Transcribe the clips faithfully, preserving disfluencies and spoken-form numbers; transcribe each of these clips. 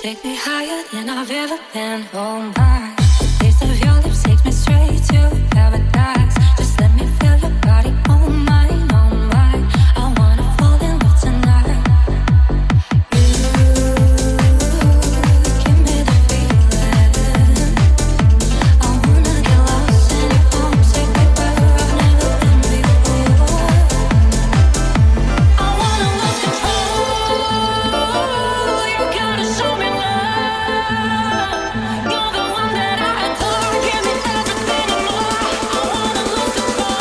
Take me higher than I've ever been. Oh my, the taste of your lips takes me straight to paradise. Just let me feel your body, oh mine, oh mine. I wanna fall in love tonight. You give me the feeling. I wanna get lost in your arms, take me where I've never been before. I wanna lose control. You gotta show me love. You're the one that I adore. Give me everything and more. I wanna lose control.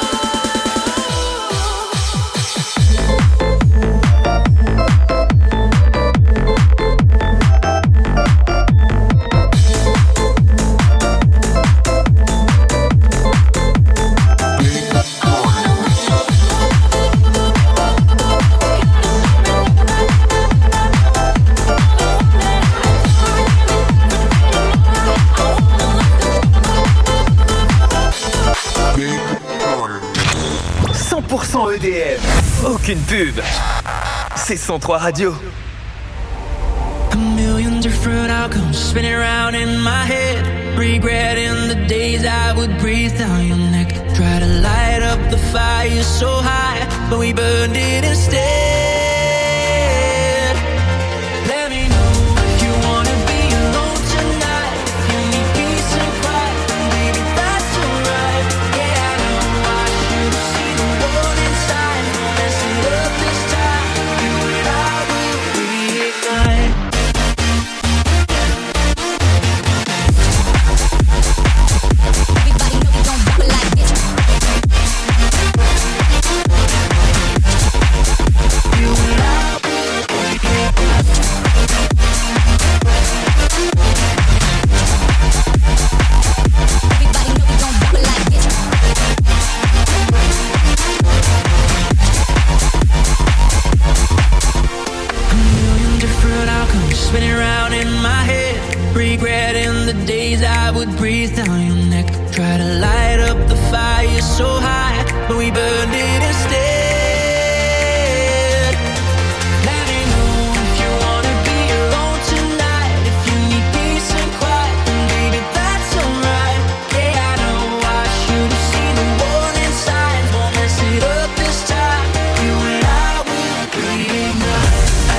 cent pour cent E D M. Aucune pub. C'est cent trois Radio. A million different outcomes spinning around in my head, regretting the days I would breathe down your neck. Try to light up the fire so high, but we burned it instead. Let me know if you wanna be alone tonight. If you need peace and quiet, then baby that's alright. Yeah, I know I should have seen the warning signs. Don't mess it up this time. You and I will reignite. Everybody know we gon' do it like this. You and I will reignite. Everybody know we gon' do it like this. A million different outcomes spinning around in my head, regretting the days I would breathe down your neck. Try to light up the fire so high, but we burned it instead. Let me know if you wanna be alone tonight. If you need peace and quiet, then baby that's alright. Yeah, I know I should have seen the warning signs. Won't mess it up this time. You and I will reignite.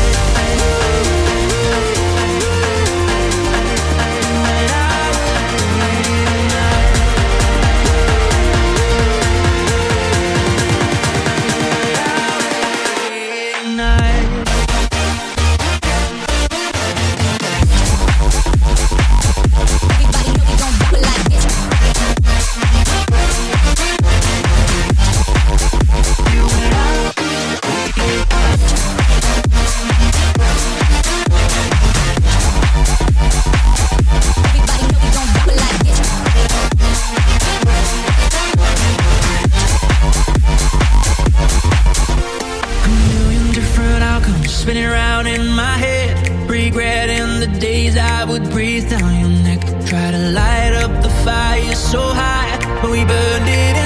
Everybody know we gon' do it like this. Everybody know we gon' do it like this. A million different outcomes spinning around in my head, regretting the days I would breathe down your neck. Try to light up the fire so high, but we burned it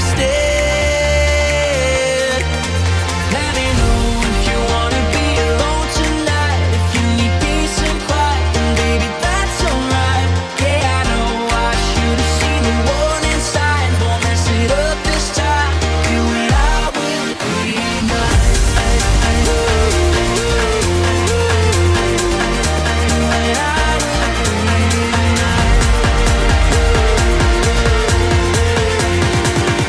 instead. Let me know if you wanna be alone tonight. If you need peace and quiet, then baby that's alright. Yeah, I know I should have seen the warning signs. Won't mess it up this time. You and I will reignite. You and I will reignite.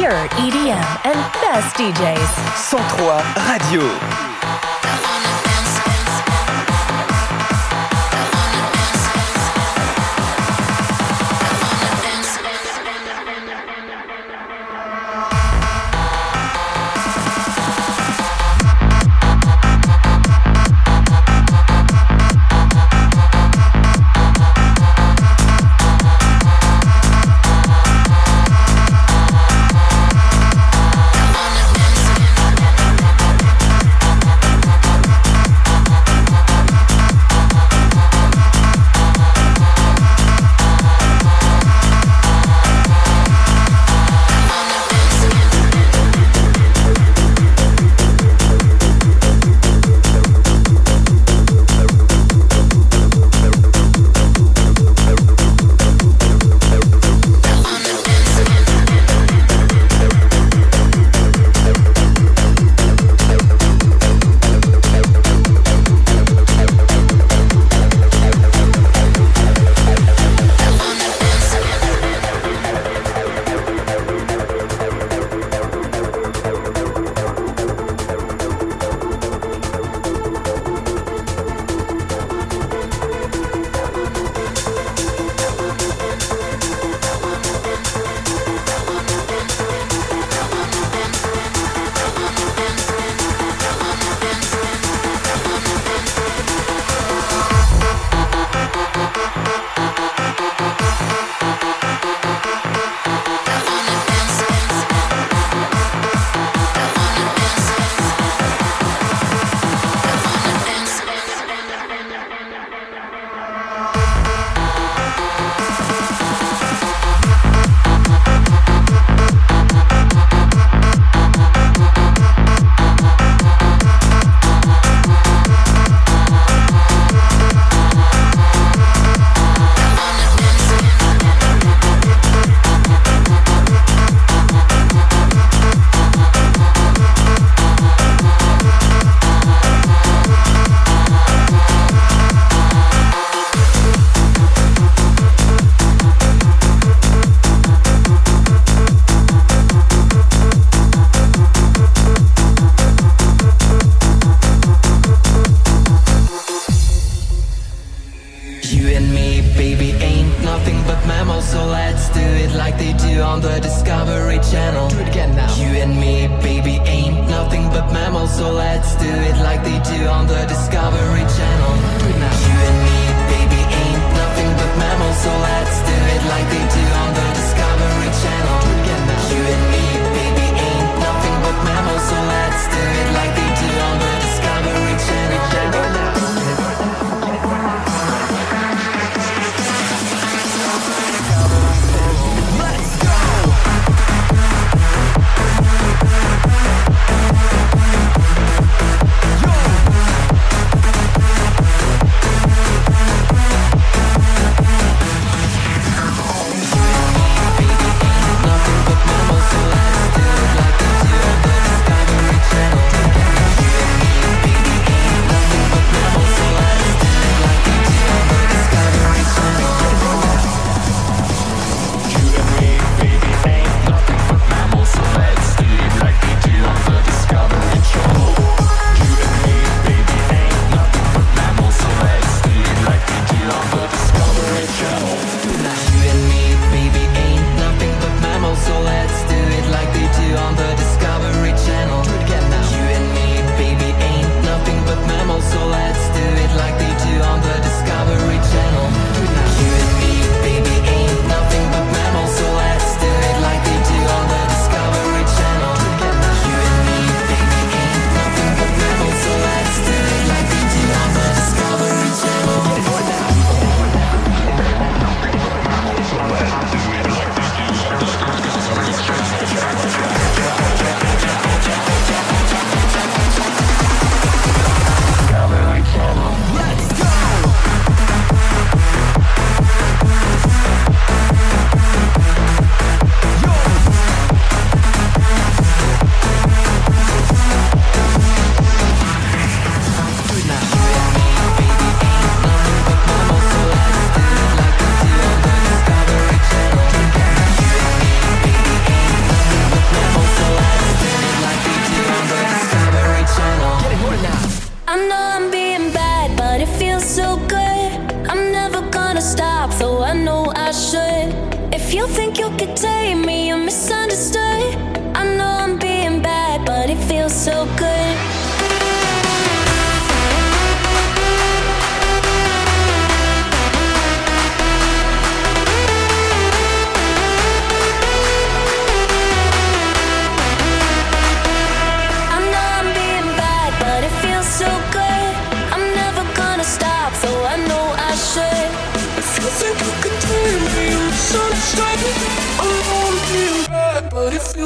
pure E D M and best D Js. cent trois Radio. Yo!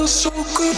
so good.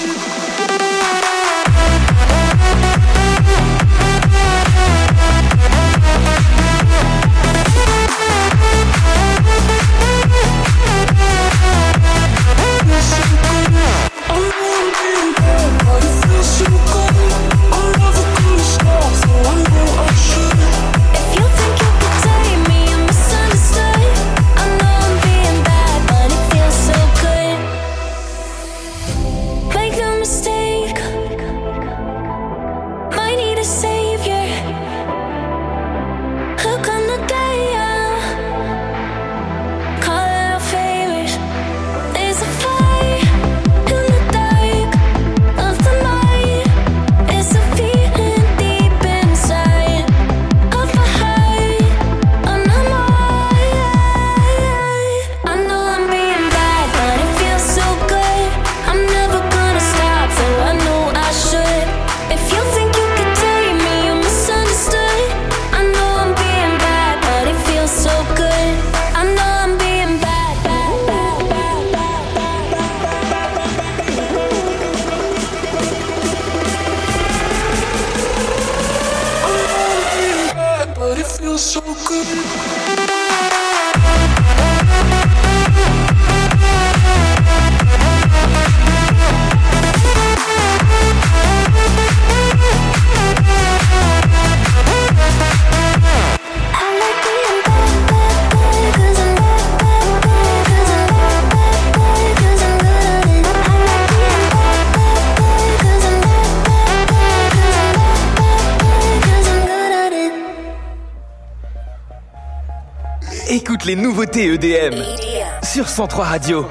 Écoute les nouveautés E D M sur cent trois Radio.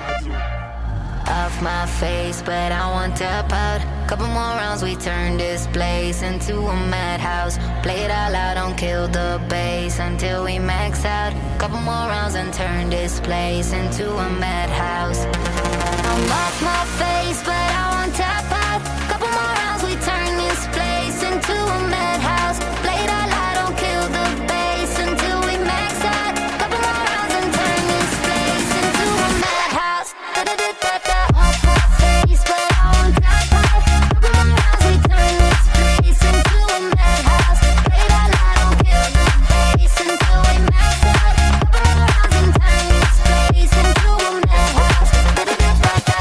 Off my face, but I want to pout. Couple more rounds, we turn this place into a madhouse. Play it all out, don't kill the bass until we max out. Couple more rounds and turn this place into a madhouse. I'm off my face, but I want to pout. Couple more rounds, we turn this place into a madhouse. Play it all out, don't kill the bass until we max out. Couple more rounds and turn this place into a madhouse. Da-da-da-da-da. Off my face, but I want to pout. Couple more rounds, we turn this place into a madhouse. Play it all out, don't kill the bass until we max out. Couple more rounds and turn this place into a madhouse. Da-da-da-da-da.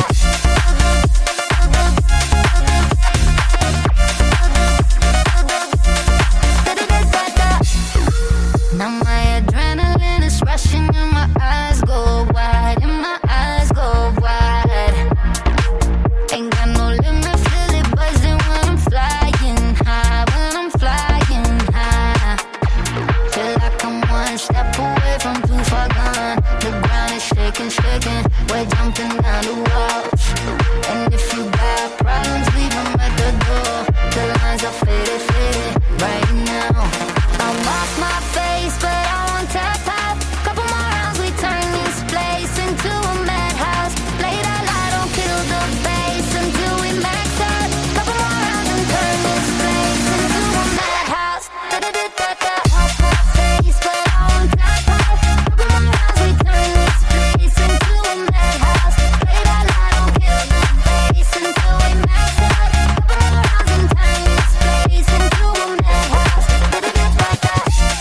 Now my adrenaline is rushing and my eyes go wide, and my eyes go wide. Ain't got no limit, feel it buzzing when I'm flying high, when I'm flying high. Feel like I'm one step away from too far gone. The ground is shaking, shaking, we're jumping down the walls. And if you got problems, leave them at the door. The lines are faded, faded right now. I'm off my face, but I want to pop. Couple more rounds, we turn this place into a madhouse. Play it all out, don't kill the bass until we max out. Couple more rounds and turn this place into a madhouse. Da-da-da-da-da. Off my face, but I want to pop. Couple more rounds, we turn this place into a madhouse. Play it all out, don't kill the bass until we max out. Couple more rounds and turn this place into a madhouse. Da-da-da-da-da.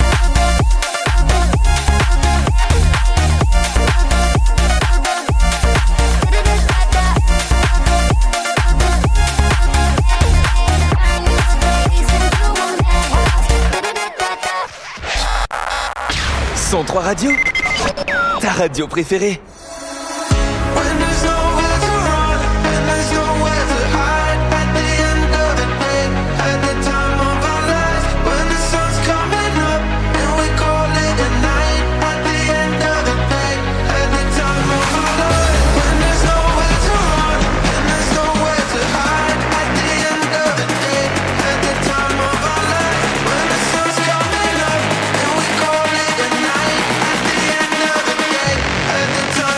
cent trois Radio, ta radio préférée. When there's nowhere to run and there's nowhere to hide, at the end of the day, at the time of our lives, when the sun's coming up and we call it a night, at the end of the day, at the time of our lives, when there's nowhere to run and there's nowhere to hide, at the end of the day, at the time of our lives, when the sun's coming up and we call it a night, at the end of the day, at the time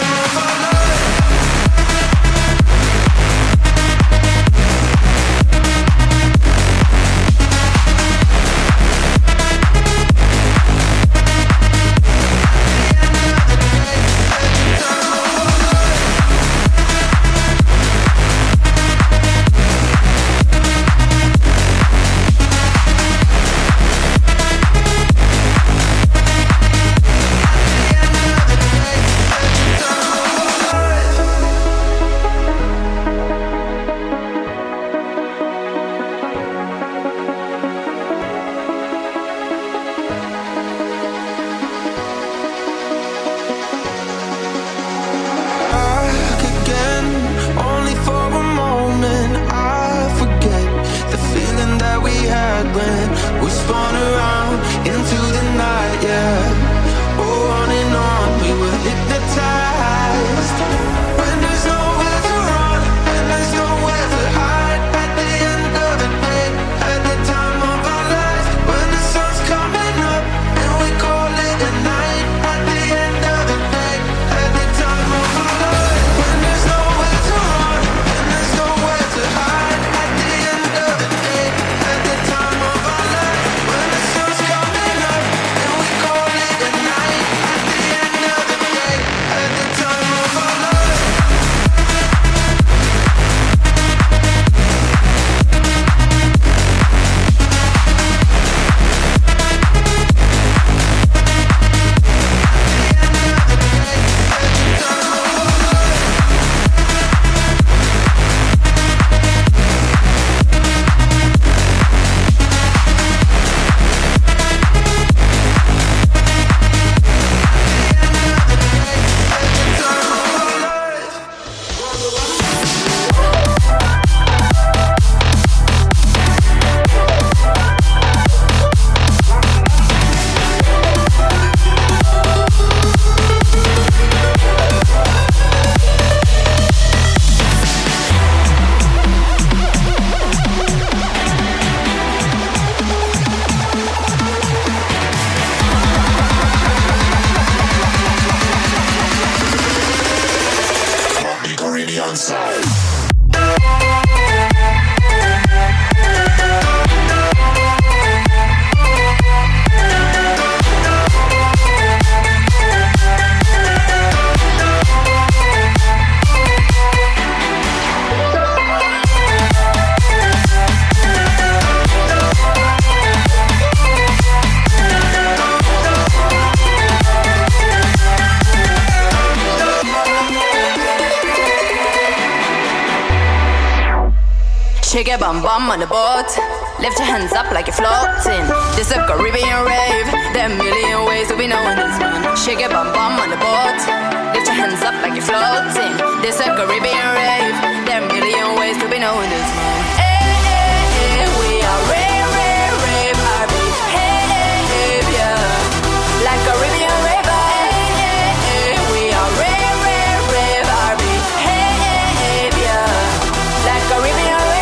Shake your bum bum on the boat. Lift your hands up like you're floating. This a Caribbean rave. There are a million ways that we know this one. Shake your bum bum on the boat. Lift your hands up like you're floating. This a Caribbean rave. There are a million ways that we know this one. Hey, hey, hey, we are rave, rave, rave, R B. Hey, hey, hey, yeah. Like Caribbean rave. Hey, hey, hey, we are rave, rave, rave, R B. Hey, hey, hey, yeah. Like Caribbean rave.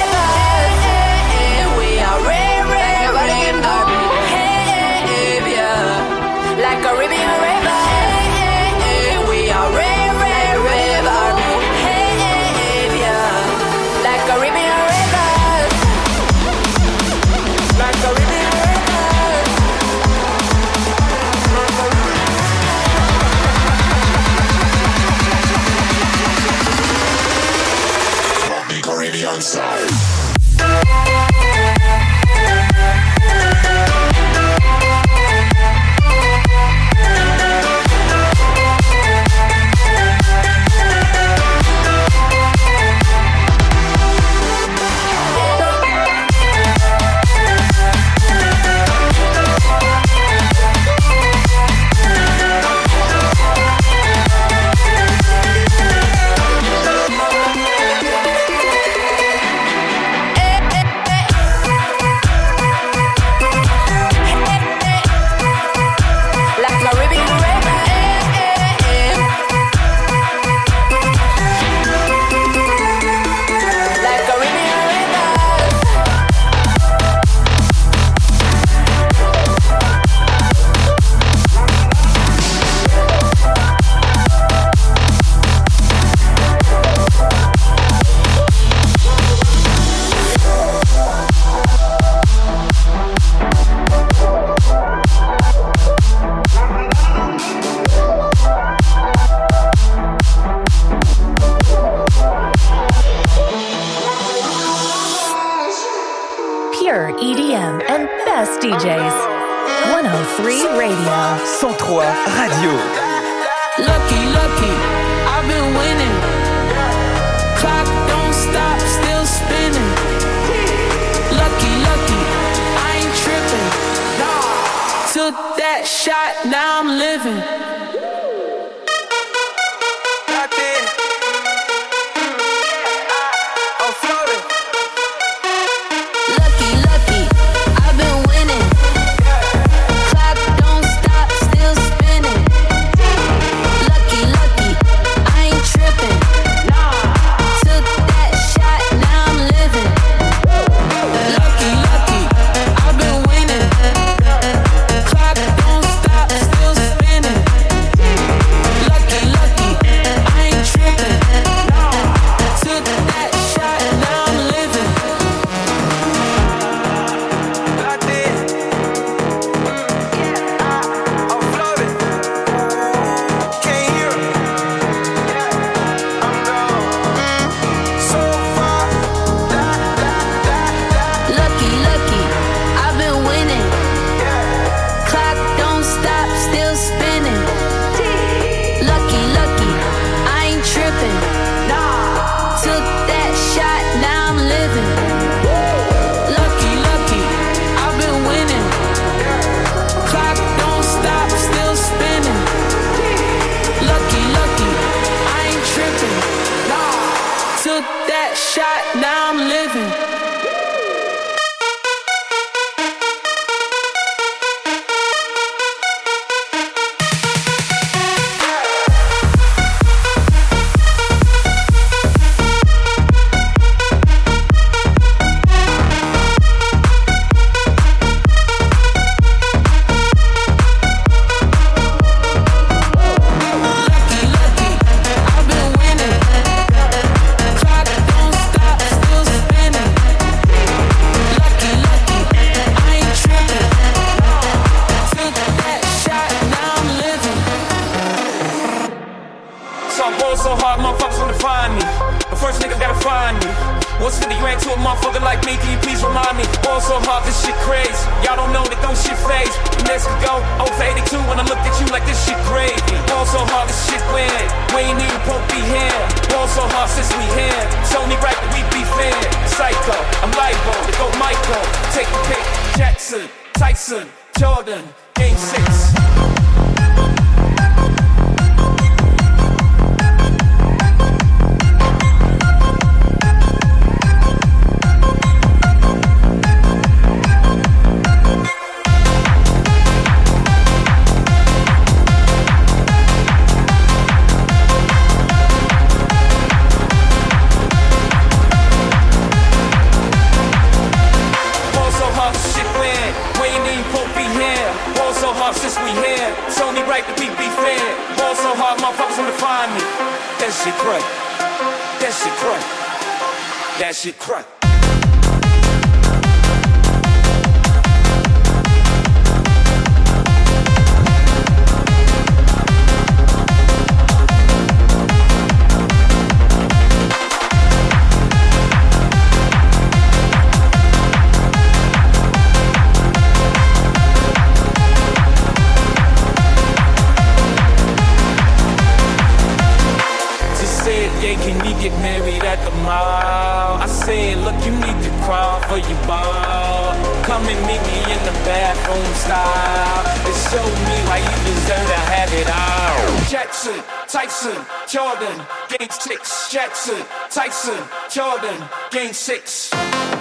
Like Caribbean river, hey, hey, hey, we are rave, rave, rave, R B. Hey, hey, hey, yeah. Like Caribbean rivers, like Caribbean rivers. From the Caribbean side. E D M and best D Js. one oh three Radio. cent trois Radio. Lucky, lucky, I've been winning. Clock don't stop, still spinning. Lucky, lucky, I ain't tripping. Took that shot, now I'm living. I'm Tyson, Jordan, Game six. Since we here, it's only right that we be fair. Ball so hard, motherfuckers wanna find me. That shit crack. That shit crack. That shit crack. Can we get married at the mall? I said, look, you need to crawl for your ball. Come and meet me in the bathroom style and show me why you deserve to have it all. Jackson, Tyson, Jordan, Game six. Jackson, Tyson, Jordan, Game six.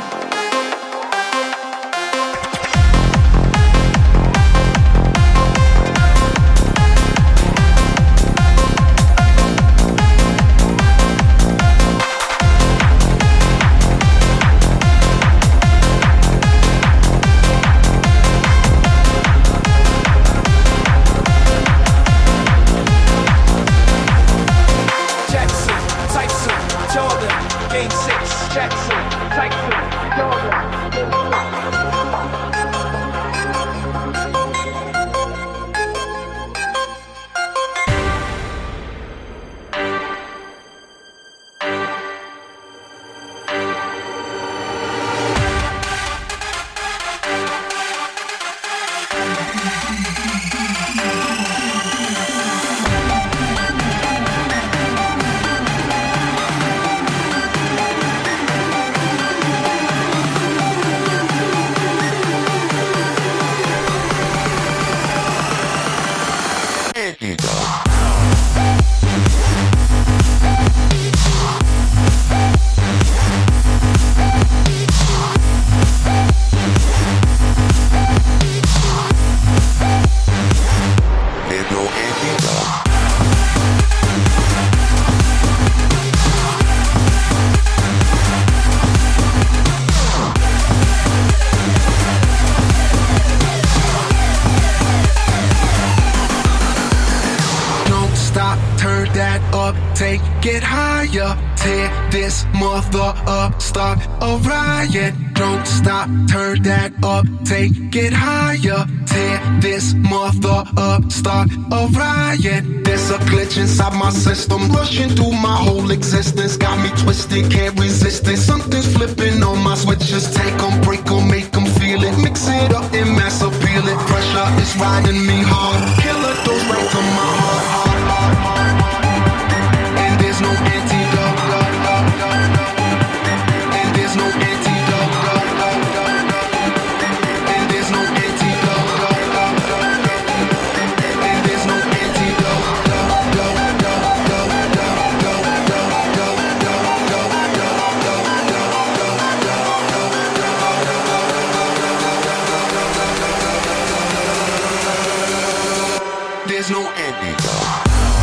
Get higher, tear this mother up, start a riot. Don't stop, turn that up, take it higher. Tear this mother up, start a riot. There's a glitch inside my system, rushing through my whole existence. Got me twisted, can't resist it. Something's flipping on my switches. Take them, break them, make them feel it. Mix it up and mass appeal it. Pressure is riding me hard. Killer goes right to my heart, heart, heart, heart, heart. There's no antidote, and there's no antidote, and there's no antidote, and there's no antidote. There's no antidote.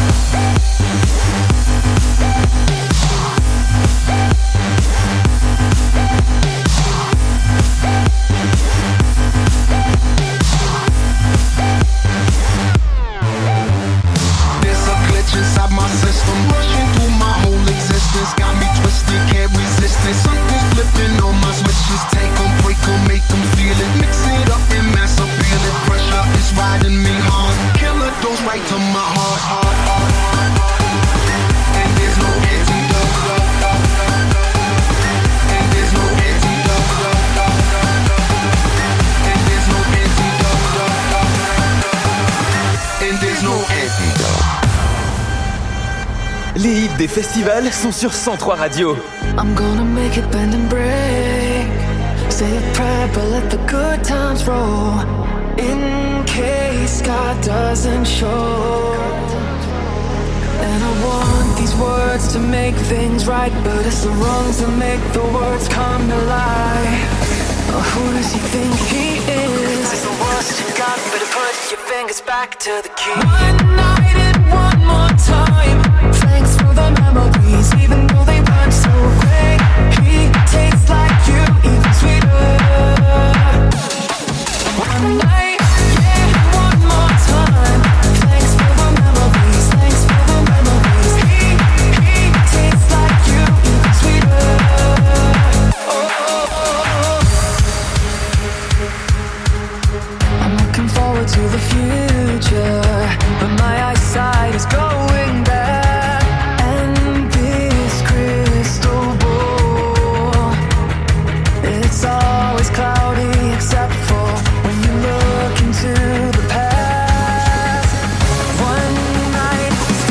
Les hits des festivals sont sur cent trois Radio. I'm gonna make it bend and break. Say a prayer sad, but let the good times roll. In case God doesn't show. And I want these words to make things right, but it's the wrongs that make the words come to life. Oh, who does he think he is? It's the worst you got, better put your fingers back to the key. One night and one more time. Thanks for the memories, even though they weren't so great. He tastes like you, even sweeter. One night, yeah, one more time. Thanks for the memories, thanks for the memories. He, he tastes like you, even sweeter. Oh, oh, oh. I'm looking forward to the future, but my eyesight is going back. And this crystal ball, it's always cloudy except for when you look into the past. One night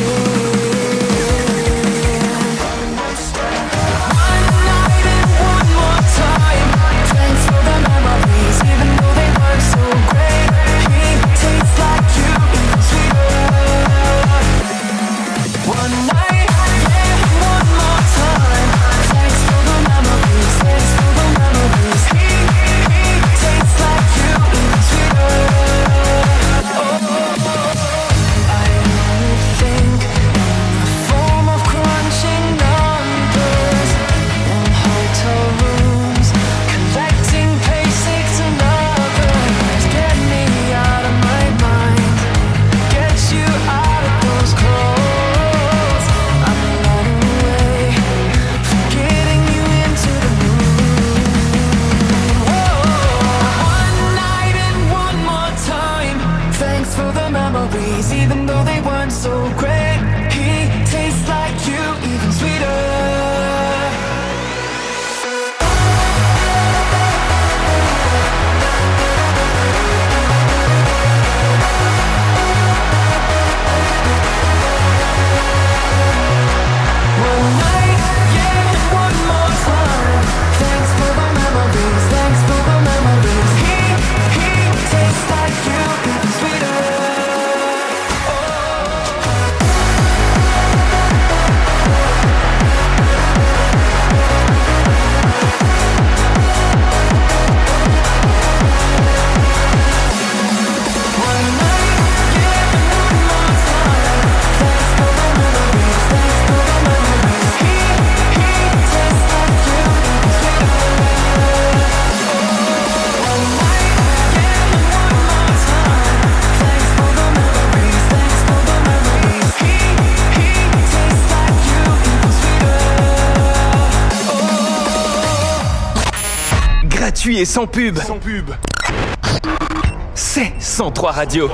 stand. One night and one more time. Thanks for the memories, even though they weren't so great. He tastes like you, even sweeter. One night, yeah, one more time. Thanks for the memories, thanks for the memories. He, he tastes like you, even sweeter. Oh, I only think in the form of crunching numbers in hotel rooms, collecting paychecks and others. Get me out of my mind, get you out of those clothes. I'm running away, forgetting you into the moon. Whoa. One night and one more time. Thanks for the memories, even though they weren't so great. He tastes like you, even sweeter. One night, yeah, one more time. Thanks for the memories, thanks for the memories. He, he tastes like you, even sweeter. One night, yeah, one more time. Thanks for the memories, thanks for the memories. He, he tastes like you, even sweeter. One night, yeah, one more time. Thanks for the memories, thanks for the memories. He, he tastes like you, even sweeter. Gratuit et sans pub. Sans pub. C'est cent trois Radio.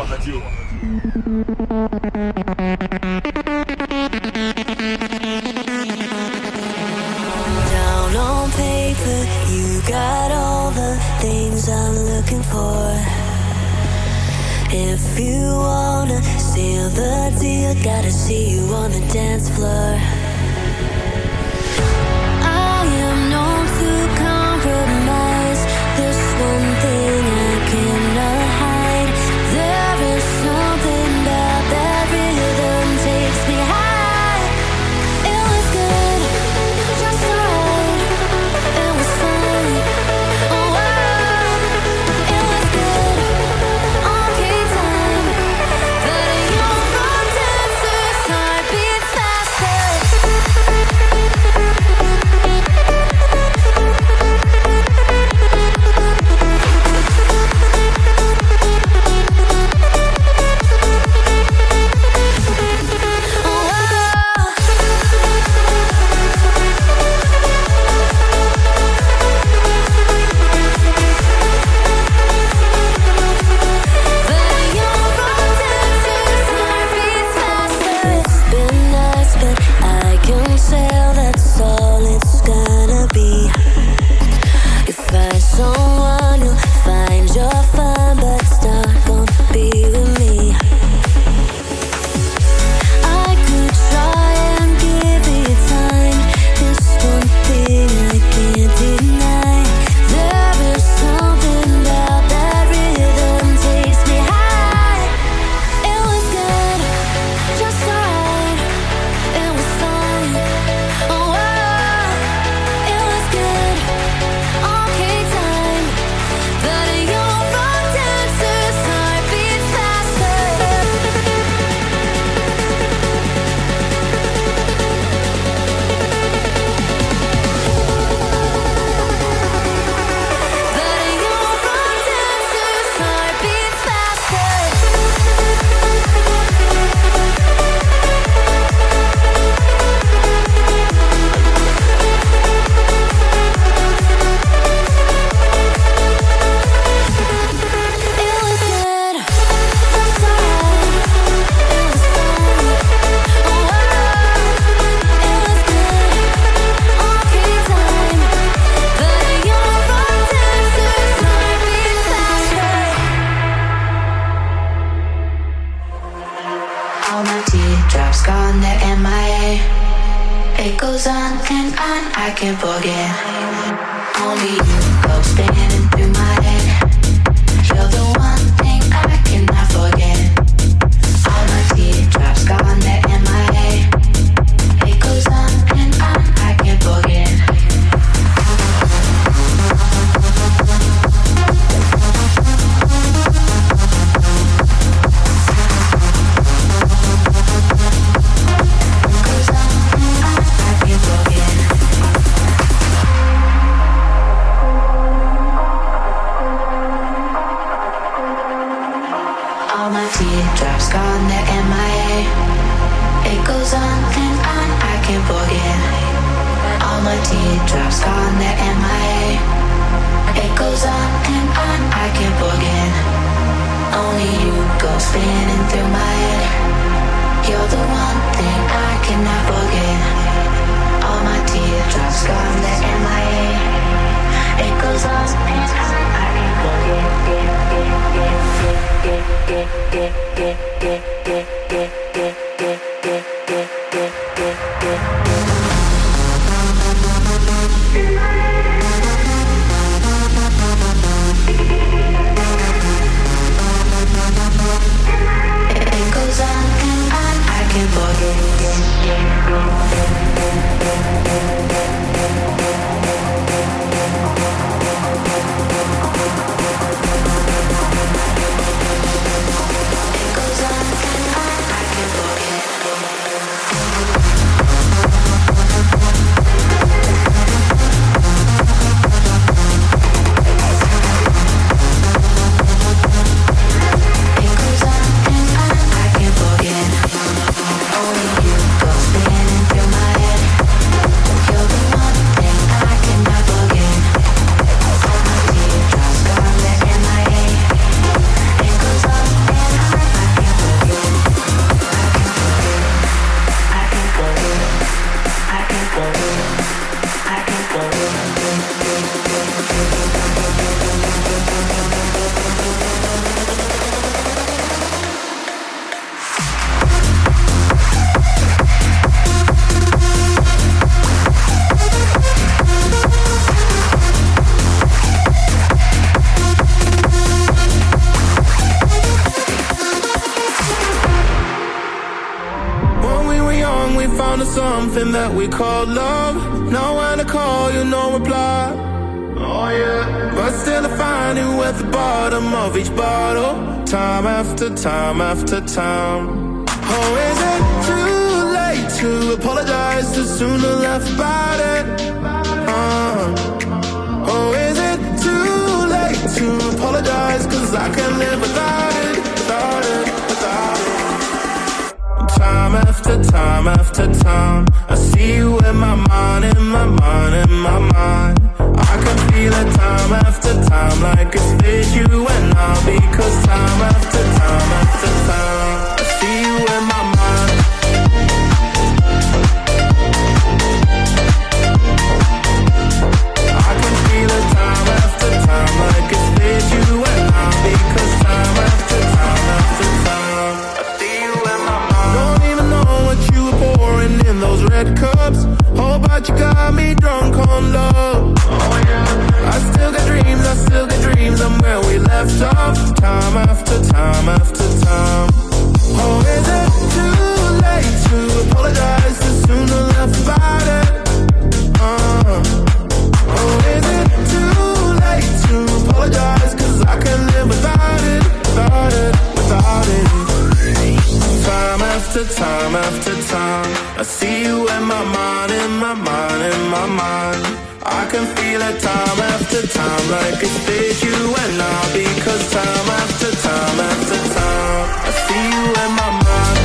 Down on paper, you got all the things I'm looking for. If you wanna seal the deal, gotta see you on the dance floor. I am known to compromise. There's one thing I cannot hide. There is something about that rhythm takes me high. It was good, just right. It was fun, oh wow. It was good, on key time. But your front dancer's heart beats faster. I can't forget. Only you go spinning through my head. You're the one thing I cannot forget. All my teardrops gone, they're in my head. It goes on and on, I can't forget. Teardrops gone, they're M I A. It goes on and on, I can't forget. All my teardrops gone, they're M I A. It goes on and on, I can't forget. Only you go spinning through my head. You're the one thing I cannot forget. All my teardrops gone, they're M I A. It goes on and on, I can't forget. It goes on and on, I can't something that we call love. Know when to call, you no reply. Oh yeah. But still I find you at the bottom of each bottle, time after time after time. Oh, is it too late to apologize? Too soon to laugh about it. Uh, oh, is it too late to apologize? Cause I can't live without it, without it, without it. Time after time after time, I see you in my mind, in my mind, in my mind. I can feel it time after time, like it's with you and I. Because time after time after time, I see you in my mind. I can feel it time after time, like it's with you and I. Because time after time after time, I see you in my mind. Don't even know what you were pouring in those red cups. Oh, but you got me drunk on love. Oh yeah. I still got dreams, I still got dreams. I'm where we left off, time after time after time. Oh, is it too late to apologize? Too soon to laugh about it. Uh. Oh, is it too late to apologize? Cause I can't live without it, without it, without it. Time after time after time, I see you in my mind, in my mind, in my mind. I can feel it time after time, like it's with you and I. Because time after time after time, I see you in my mind.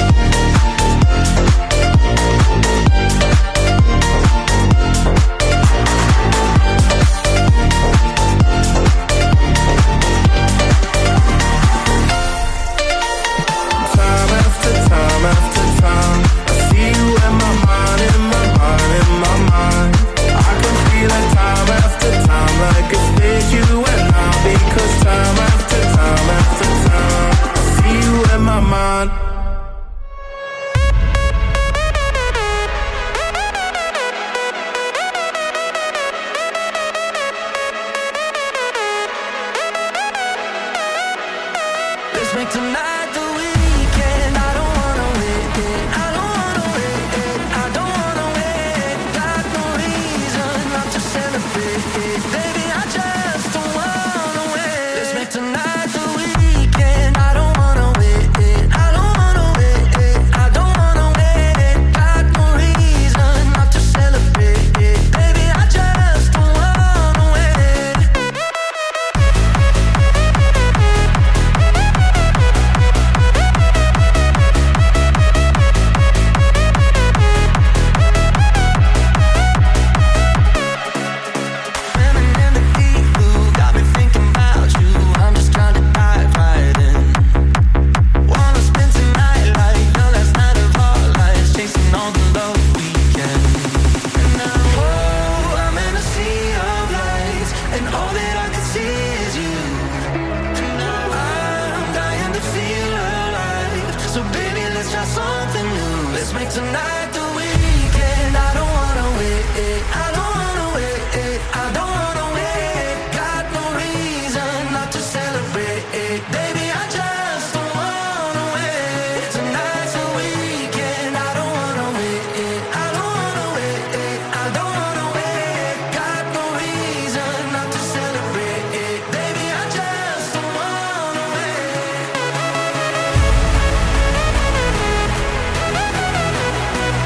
Time after time after time, I see you in my mind, in my mind, in my mind. I can feel it time after time, like it's with you and I. Because time after time after time, make tonight the weekend. I don't wanna wait. I don't wanna wait. I don't wanna wait. Got no reason not to celebrate. Baby, I just don't wanna wait. Let's make tonight the weekend. I don't wanna wait. I don't wanna wait. I don't wanna wait. Got no reason not to celebrate. Baby, I just don't wanna wait. Swimming in the deep blue, got me thinking about you. I'm just trying to dive right in. Wanna spend tonight like the last night of our lives, chasing all the love we can. And now, oh, I'm in a sea of lights, and all that I can see is you. And now I'm dying to feel alive. So baby, let's try something new. Let's make tonight the weekend. I don't wanna wait. I don't wanna wait. I don't wanna wait. Got no reason not to celebrate. Baby, I just don't wanna wait. Tonight's the weekend. I don't wanna wait. I don't wanna wait. I don't wanna wait. Got no reason not to celebrate. Baby, I just don't wanna wait.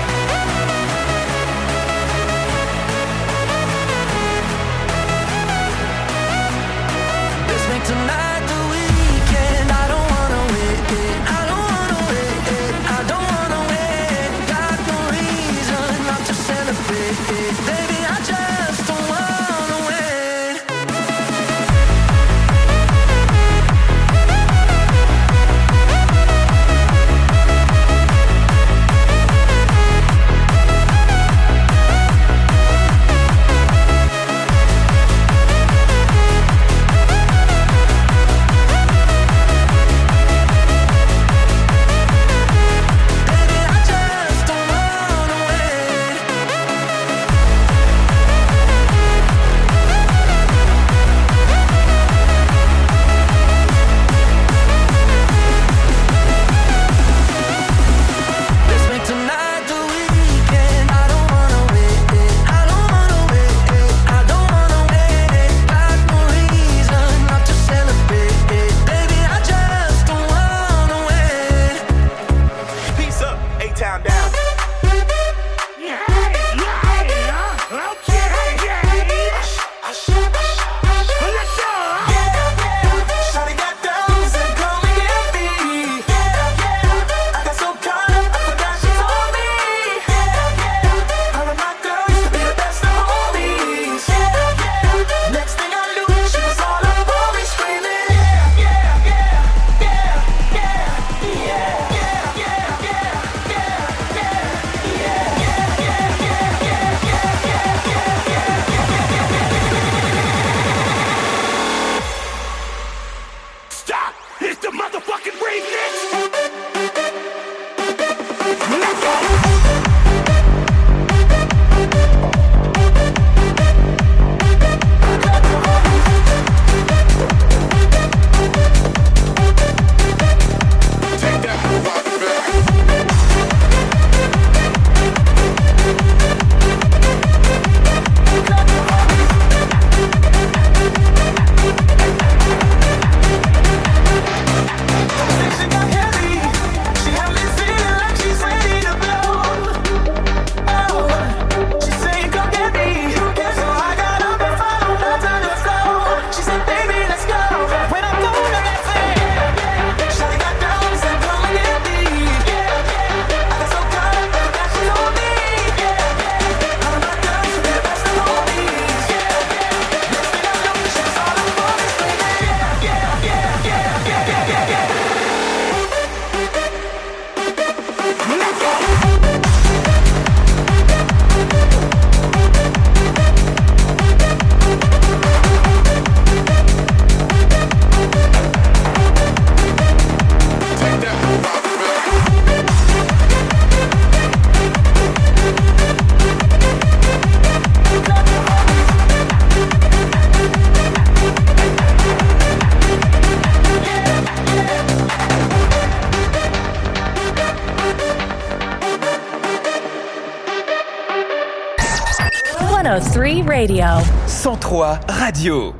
three Radio. cent trois Radio.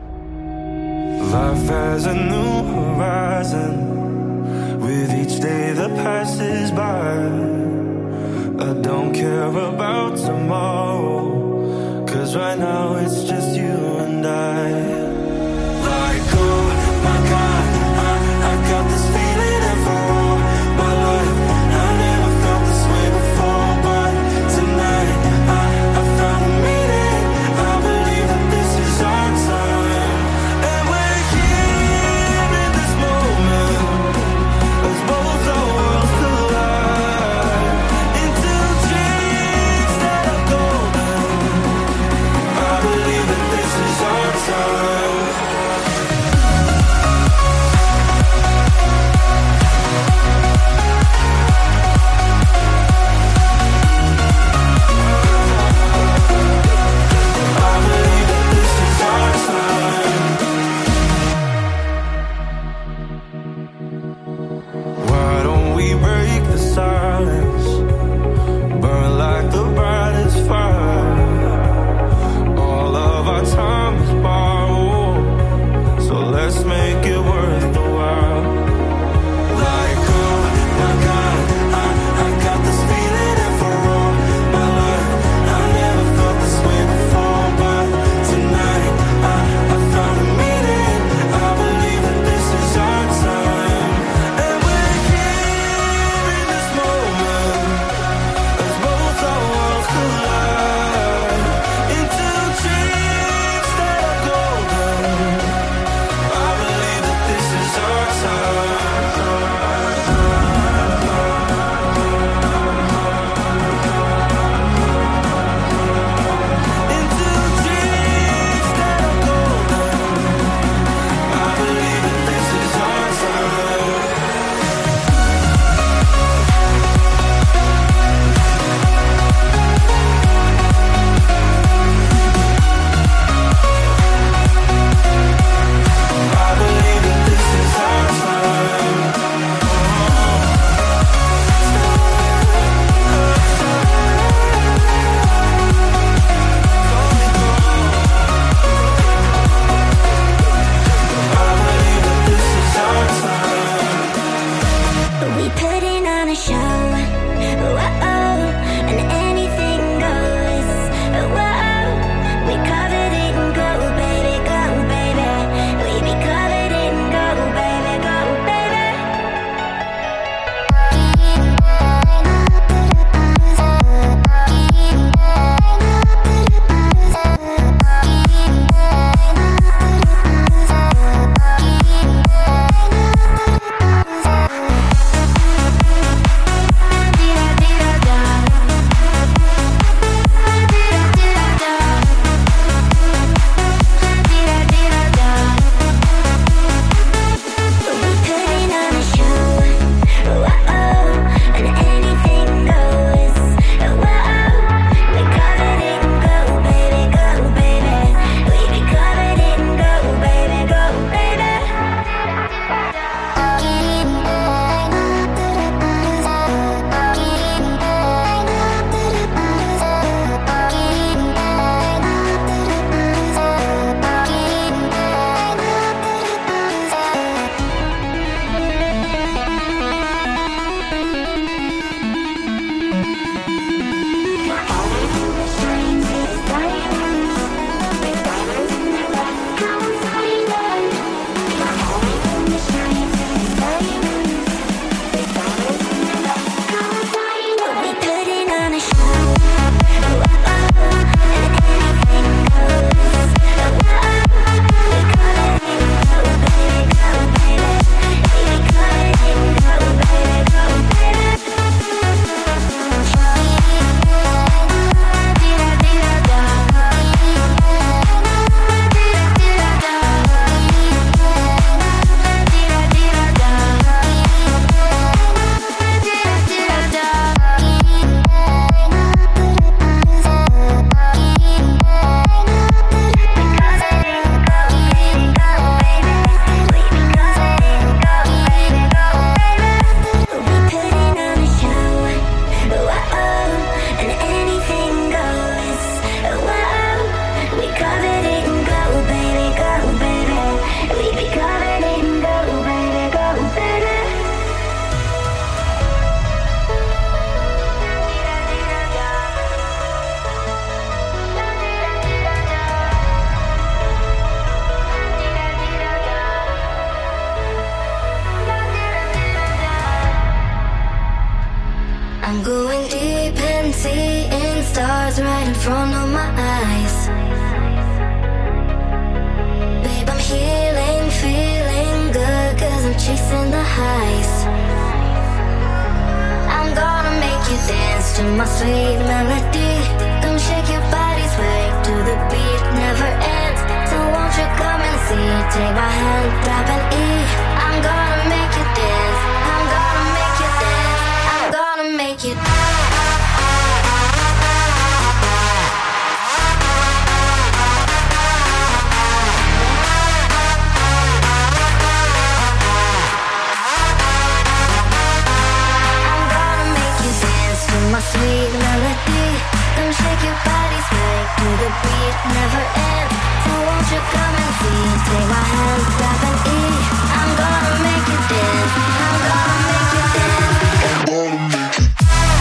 Life has a new horizon with each day that passes by. I don't care about tomorrow, 'cause right now it's just you and I. Like, oh my God, I, I got this feeling and for all my life I never felt this way before, but tonight I, I found a meaning. I believe that this is our time, and we're here in this moment as both our worlds collide into dreams that are golden. I believe that this chasing the highs. I'm gonna make you dance to my sweet melody. Come shake your body, sway to the beat, never ends. So won't you come and see? Take my hand, grab an E. I'm gonna make you dance. I'm gonna make you dance. I'm gonna make you dance. My sweet melody, come shake your body, sway to the beat, never ends. So won't you come and see? Take my hand, grab an E. I'm gonna make you dance. I'm gonna make you dance. I'm gonna make you.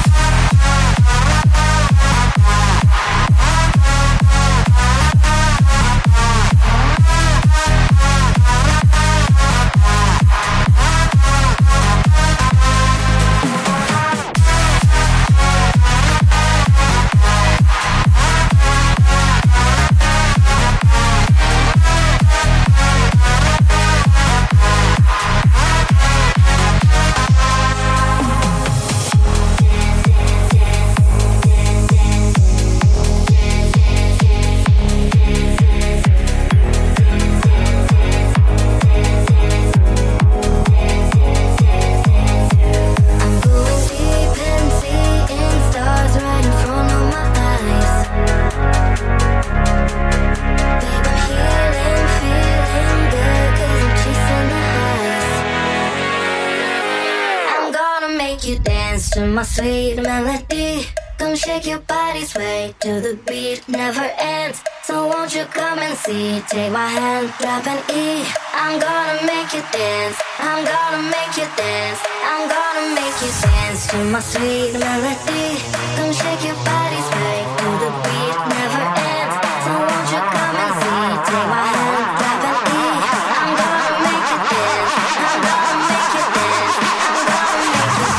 My sweet melody, come shake your body, sway to the beat, never ends. So won't you come and see? Take my hand, grab an E. I'm gonna make you dance. I'm gonna make you dance. I'm gonna make you dance to my sweet melody. Come shake your body, sway to the beat, never ends. So won't you come and see? Take my hand, grab an E. I'm gonna make you dance. I'm gonna make you dance. I'm gonna make you dance.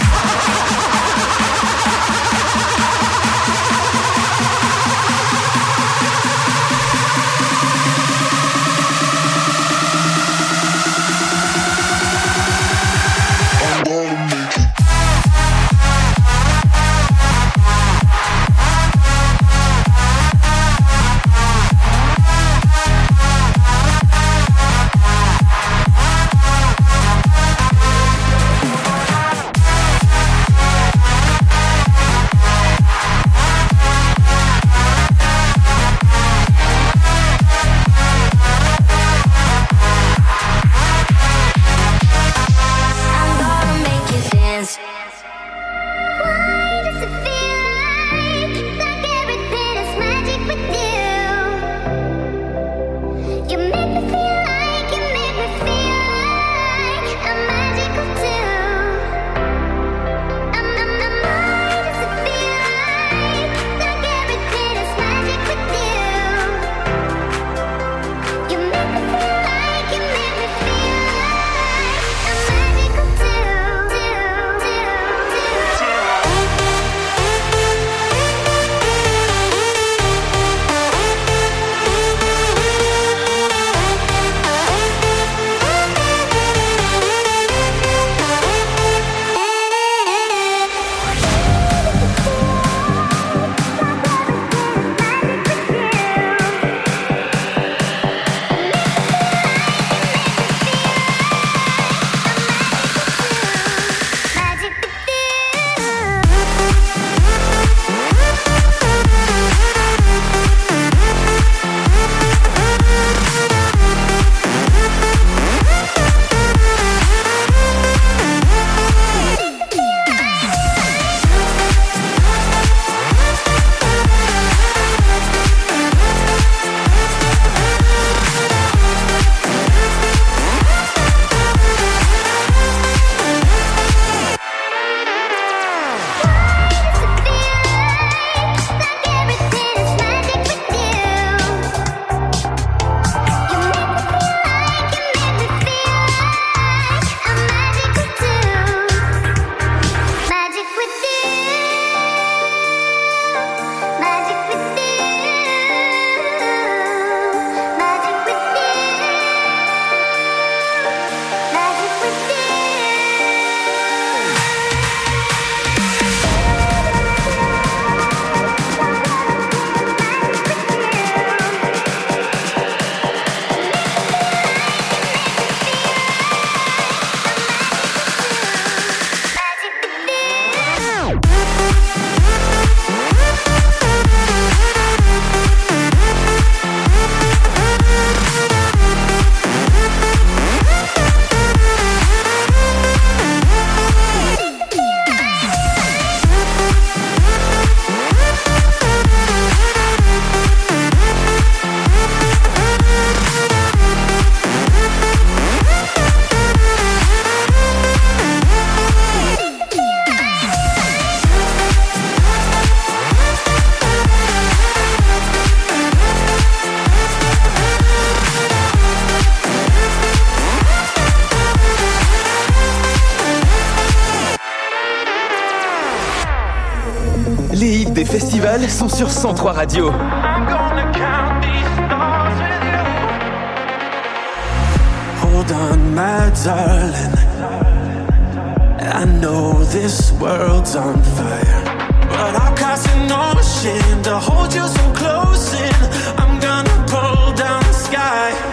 festivals sont sur cent trois Radio. I'm gonna count these stars with you. Hold on, my darling. I know this world's on fire, but I'll cast no shame to hold you so close in. I'm gonna pull down the sky.